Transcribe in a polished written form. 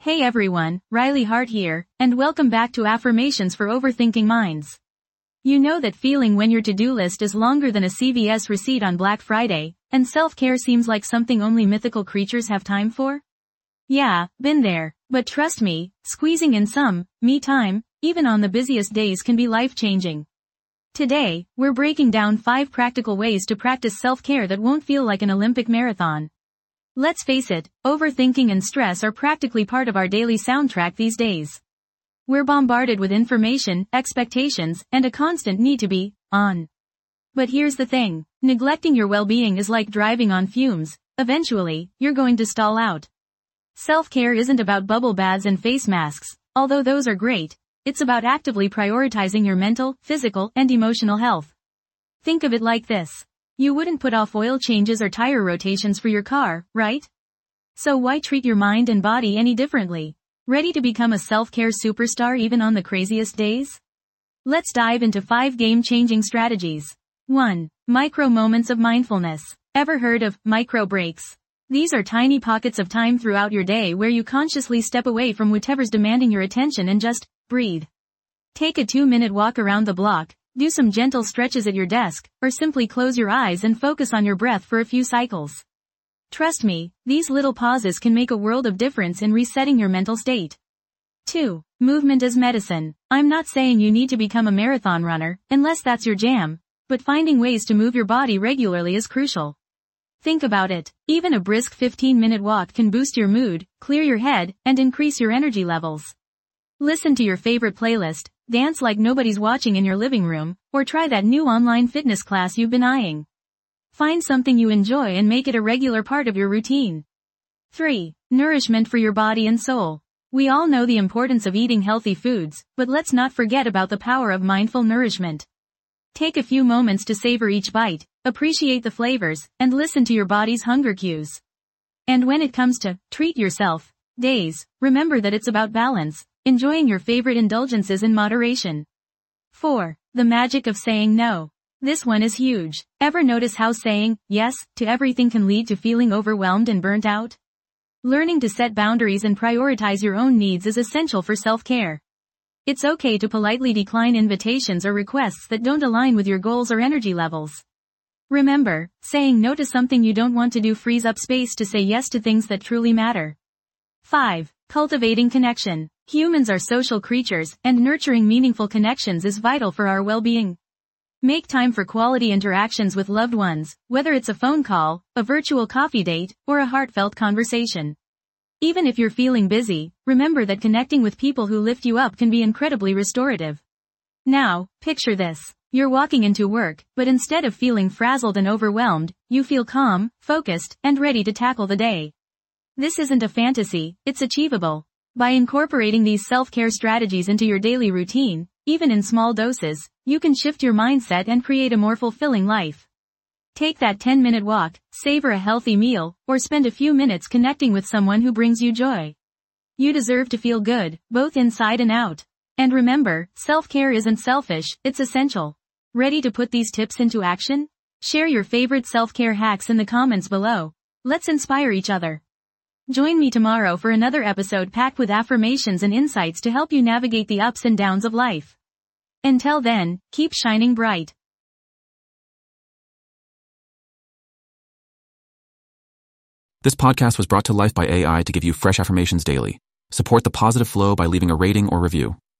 Hey everyone, Riley Hart here, and welcome back to Affirmations for Overthinking Minds. You know that feeling when your to-do list is longer than a CVS receipt on Black Friday, and self-care seems like something only mythical creatures have time for? Yeah, been there, but trust me, squeezing in some me time, even on the busiest days can be life-changing. Today, we're breaking down 5 practical ways to practice self-care that won't feel like an Olympic marathon. Let's face it, overthinking and stress are practically part of our daily soundtrack these days. We're bombarded with information, expectations, and a constant need to be on. But here's the thing, neglecting your well-being is like driving on fumes. Eventually, you're going to stall out. Self-care isn't about bubble baths and face masks, although those are great. It's about actively prioritizing your mental, physical, and emotional health. Think of it like this. You wouldn't put off oil changes or tire rotations for your car, right? So why treat your mind and body any differently? Ready to become a self-care superstar even on the craziest days? Let's dive into 5 game-changing strategies. 1. Micro moments of mindfulness. Ever heard of micro breaks? These are tiny pockets of time throughout your day where you consciously step away from whatever's demanding your attention and just breathe. Take a 2-minute walk around the block. Do some gentle stretches at your desk, or simply close your eyes and focus on your breath for a few cycles. Trust me, these little pauses can make a world of difference in resetting your mental state. 2. Movement as medicine. I'm not saying you need to become a marathon runner, unless that's your jam, but finding ways to move your body regularly is crucial. Think about it, even a brisk 15-minute walk can boost your mood, clear your head, and increase your energy levels. Listen to your favorite playlist, dance like nobody's watching in your living room, or try that new online fitness class you've been eyeing. Find something you enjoy and make it a regular part of your routine. 3. Nourishment for your body and soul. We all know the importance of eating healthy foods, but let's not forget about the power of mindful nourishment. Take a few moments to savor each bite, appreciate the flavors, and listen to your body's hunger cues. And when it comes to treat yourself days, remember that it's about balance. Enjoying your favorite indulgences in moderation. 4. The magic of saying no. This one is huge. Ever notice how saying yes to everything can lead to feeling overwhelmed and burnt out? Learning to set boundaries and prioritize your own needs is essential for self-care. It's okay to politely decline invitations or requests that don't align with your goals or energy levels. Remember, saying no to something you don't want to do frees up space to say yes to things that truly matter. 5. Cultivating connection. Humans are social creatures, and nurturing meaningful connections is vital for our well-being. Make time for quality interactions with loved ones, whether it's a phone call, a virtual coffee date, or a heartfelt conversation. Even if you're feeling busy, remember that connecting with people who lift you up can be incredibly restorative. Now, picture this. You're walking into work, but instead of feeling frazzled and overwhelmed, you feel calm, focused, and ready to tackle the day. This isn't a fantasy, it's achievable. By incorporating these self-care strategies into your daily routine, even in small doses, you can shift your mindset and create a more fulfilling life. Take that 10-minute walk, savor a healthy meal, or spend a few minutes connecting with someone who brings you joy. You deserve to feel good, both inside and out. And remember, self-care isn't selfish, it's essential. Ready to put these tips into action? Share your favorite self-care hacks in the comments below. Let's inspire each other. Join me tomorrow for another episode packed with affirmations and insights to help you navigate the ups and downs of life. Until then, keep shining bright. This podcast was brought to life by AI to give you fresh affirmations daily. Support the positive flow by leaving a rating or review.